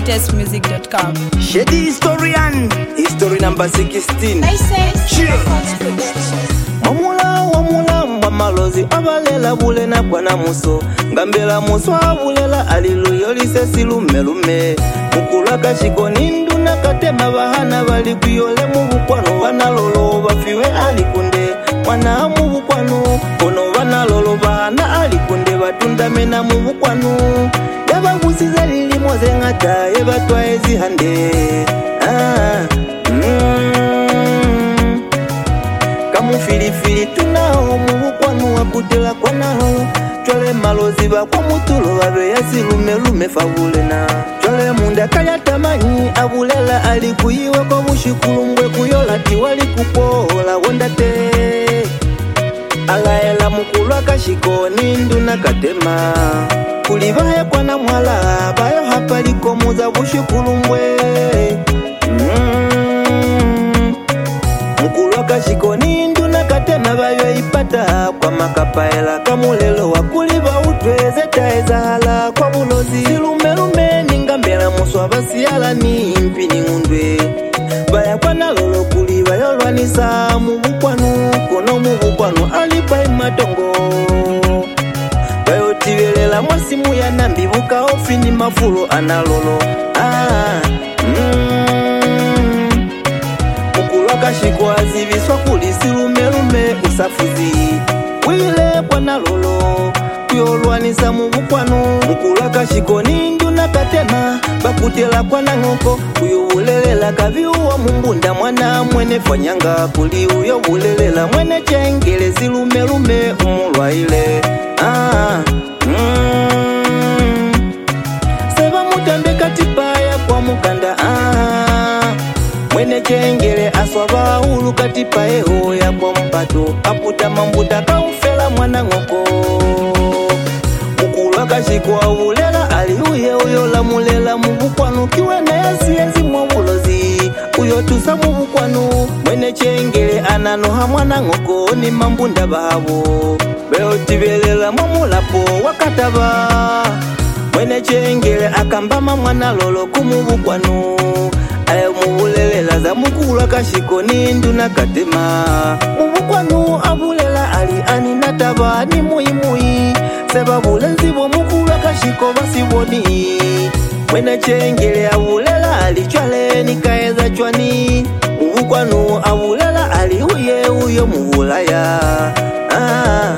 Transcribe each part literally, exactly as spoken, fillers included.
latest music dot com. Shady historian, history number sixteen. Mamula wamula mbamalozi abalela bulena bwana muso ngambela muso abulela aliluyo lisesilu melume mukulaka shikoni nduna katema bahana bali kuyole mu bukwano banalolo bafiwe alikunde mwana mu bukwano kono banalolo bahana alikunde batunda mena mu bukwano yabagusiza lili moze ngata yebatwa ezihande ah mm. Kamu filifili tunao mubukwanu wakutela kwa nalo chole malozi bakwa mutulo babe yasilume lume fabulena chole munda kaya tamanyi abulela alikuyiwe kwa bushikulumbwe kuyola tiwali kupola wondate alaela mukulwa kashikoni nduna katema kulibaye kwa na mwala bayo hapaliko muza bushikulumbwe mm. mukulwa kashikoni nduna katema bayo ipata kwa makapaela kamulelo wakuliba utweze taezahala kwa bulozi silume lume ningambela muswa basiyala ni mpini ngundwe baya kwa nalolo kuliba yolwanisa mubukwanu kono mubukwanu alipa imatongo bayo tibelela mwasimu ya nambi buka ofini mafulo analolo ah mm. mukulwa kashiko azibiswa kulisilume lume usafuzi wile kwa nalolo kuyolwanisa mubukwanu mukulwa kashikoni nduna katema bakutela kwa nangoko uyubulelela kabiuwa mumbunda mwana mwene fanyanga kuli uyobulelela mwene chengele zilume lume umulwaile ah mm. seba mutambe katipaya kwa mukanda ah mwene chengele aswaba ulu katipaye hoya kwa mpato aputa mambuta kaufela mwana ngoko mukulwa kashikwa ulela aliuye uyola mulela mubukwanu kiwe na yasiyezi mwabulozi uyotusa mubukwanu mwene chengele ananoha mwana ngoko ni mambunda babo beotibelela mwamulapo wakataba mwene chengele akambama mwana lolo kumubukwanu ayo mubulelela za mukulwa kashikoni nduna katema mubukwanu abulela ali ani nataba ni muimui seba bulenzi bo mukulwa kashiko basiboni mwene chengele abulela ali chwale nikaeza chwani mubukwanu abulela ali uye uyo mubulaya ah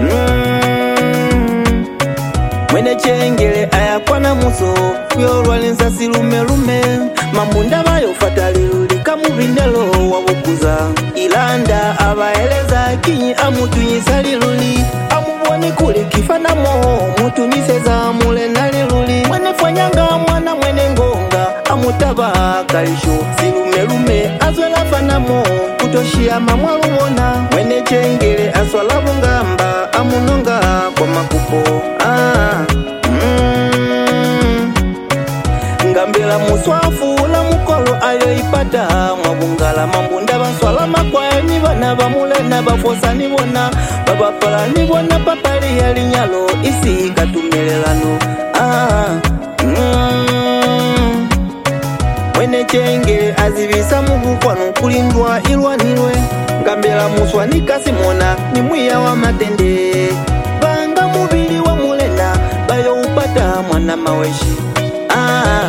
mm. mwene chengele ayakwana muso kuyolwalinsa silume lume mambunda bayo fataliluli kamubinelo wabukuza ilanda abaeleza kinyi amutunyisa liluli amuboni kuli kifanamo mutunyiseza mule naliluli mwene fanyanga mwana mwene ngonga amutaba kalisho silume lume azwela fanamo kutoshia mamwalubona mwene chengele aswala bungamba amunonga kwa makupo ah mm. ngambela muswafu la mukolo ayo ipata mwabungala mambunda baswala makwaya ni bana bamulena bafosa ni bona babapala ni bona papali ya linyalo isi katumelelano ah mm. mwene chenge azibisa mubukwanu kulindwa ilwanilwe ngambela muswa nikasimona ni mwiya wa matende banga mubili wa mulena bayo upata mwana maweshi ah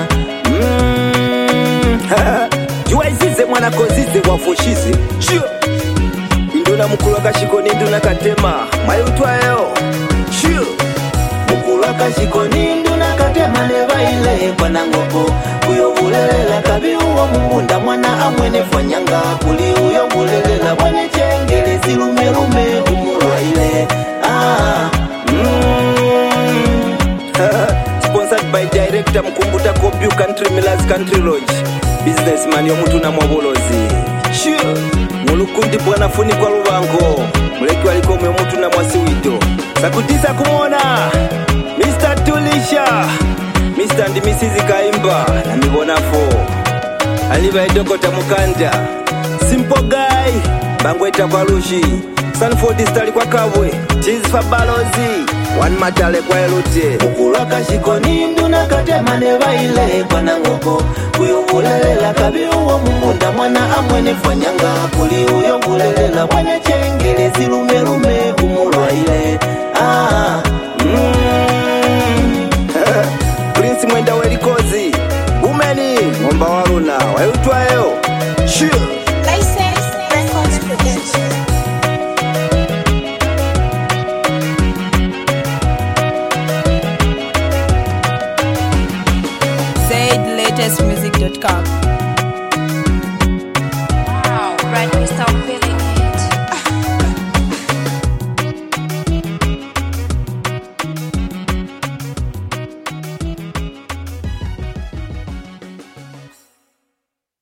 mm. juwaizize mwana kozize wafushize shio induna mukulwa kashikoni nduna katema mayutwayo shio mukulwa kashikoni nduna katema nebaile kwa nangoko uyobulelela kabiuwa mumbunda mwana amwene fanyanga kuli uyobulelela mwene chengele silume lume umulwaile ah mm. Sponsored by director Mkumbuta Kopyu Country Millers Country Lodge businessman yomutu na mwabolozi sure mulukundi bwana funi kwa lubango muleki waliko mwemutu na mwasiwito sakutisa kumona mister Tulisha mister and missus Kaimba na mibonafo aliba edokota mukanda simple guy bangweta kwa lushi Sanford stali kwa kabwe cheese for balozi One matale kwa elute Mukulaka shikoni nduna katema nebaile kwa nangoko Uyubulelela kabi uwa mumunda mwana amwene fanyanga Kuli uyubulelela mwane chengele silume lume umulwaile Ah